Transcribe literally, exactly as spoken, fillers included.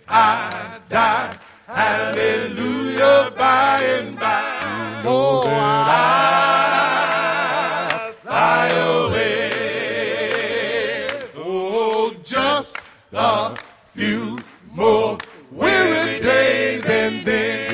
I die. Hallelujah, by and by. Oh, I fly away. Oh, just a few more weary days and then